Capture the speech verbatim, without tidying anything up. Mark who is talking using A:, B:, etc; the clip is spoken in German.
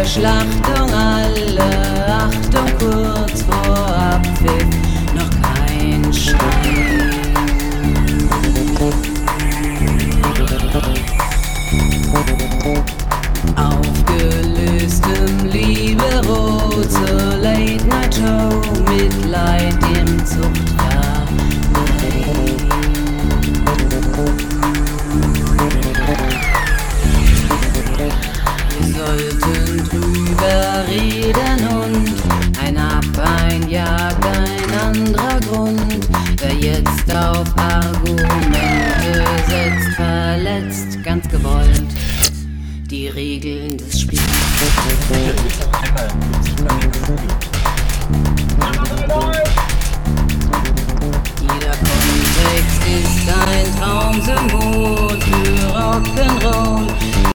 A: Schlachtung, alle Achtung, kurz vor Abpfiff, noch kein Schrei. Aufgelöstem Libero zur Late-Night-Show, Mitleid im Zuchtverein. Wir sollten drüber reden und ein Ab, ein Jagd, ein anderer Grund. Wer jetzt auf Argumente setzt, verletzt ganz gewollt die Regeln des Spiels.
B: Hier ist auch einmal, jetzt unabhängig gegoogelt.